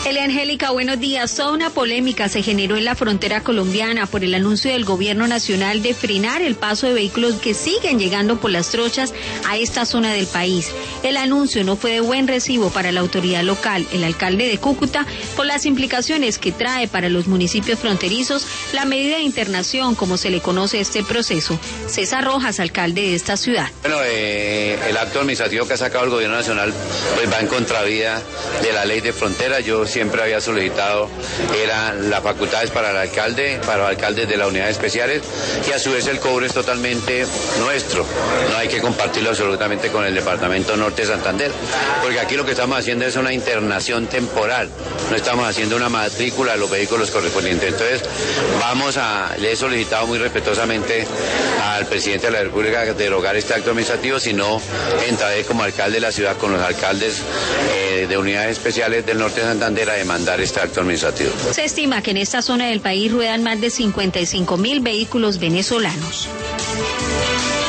Elia Angélica, buenos días. Toda una polémica se generó en la frontera colombiana por el anuncio del gobierno nacional de frenar el paso de vehículos que siguen llegando por las trochas a esta zona del país. El anuncio no fue de buen recibo para la autoridad local, el alcalde de Cúcuta, por las implicaciones que trae para los municipios fronterizos la medida de internación, como se le conoce este proceso. César Rojas, alcalde de esta ciudad. Bueno, el acto administrativo que ha sacado el gobierno nacional pues va en contravía de la ley de frontera. Yo siempre había solicitado, eran las facultades para el alcalde, para los alcaldes de las unidades especiales, y a su vez el cobro es totalmente nuestro, no hay que compartirlo absolutamente con el departamento norte de Santander, porque aquí lo que estamos haciendo es una internación temporal, no estamos haciendo una matrícula de los vehículos correspondientes. Entonces le he solicitado muy respetuosamente al presidente de la República derogar este acto administrativo, si no entraré como alcalde de la ciudad con los alcaldes de unidades especiales del norte de Santander a demandar este acto administrativo. Se estima que en esta zona del país ruedan más de 55.000 vehículos venezolanos.